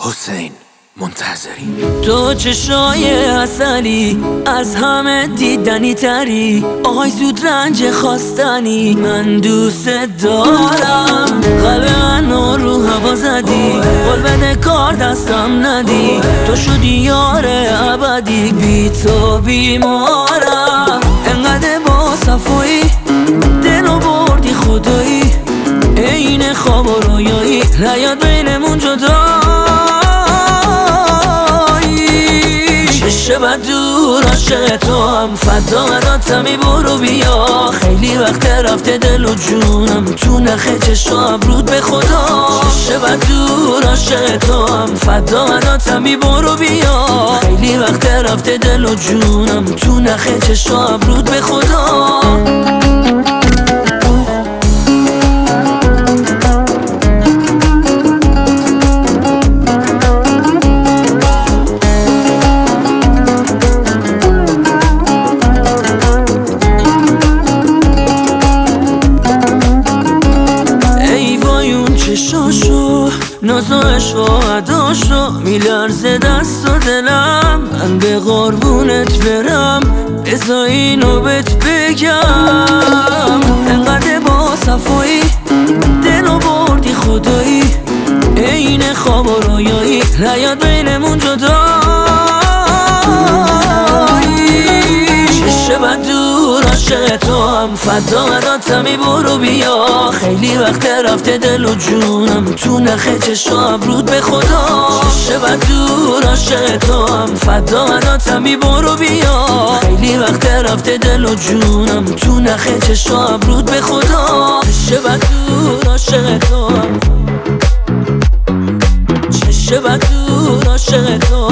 حسین منتظری. تو چشای عسلی از همه دیدنی تری، آهای زود رنج خواستنی، من دوست دارم. قلب منو رو هوا زدی، قول بده کار دستم ندی، تو شدی یار ابدی، بی تو بیمارم. انقدر با صفایی دلو بردی خدایی، عین خواب و رویایی نیاد بینمون جدا. چه دور عاشق تو هم فدا مناتمی، برو بیا. خیلی وقت رفته دل و جونم تو نخه چشم رود به خدا. چه دور عاشق تو هم فدا مناتمی، برو بیا. خیلی وقت رفته دل و جونم تو نخه چشم رود به خدا. چشاشو نازش و عداشو میلرزه دست و دلم، من به قربونت برم بذار اینو بهت بگم. انقدر با صفایی دلو بردی خدایی، عین خواب و رویایی نیاد بینمون جدا. دور عاشق تو هم فدا مناتمی، برو بیا. خیلی وقت رفته دل و جونم تو نخه چشم رود به خدا. چه دور عاشق تو هم فدا مناتمی، برو بیا. خیلی وقت رفته دل و جونم تو نخه چشم رود به خدا. چه دور عاشق تو هم، چه دور عاشق تو